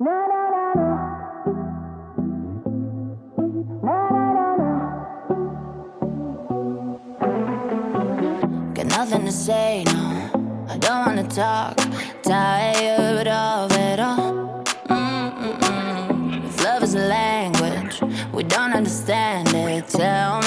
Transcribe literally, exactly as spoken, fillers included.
Got nothing to say, no, I don't wanna talk. Tired of it all. Mm-mm-mm. If love is a language we don't understand it, tell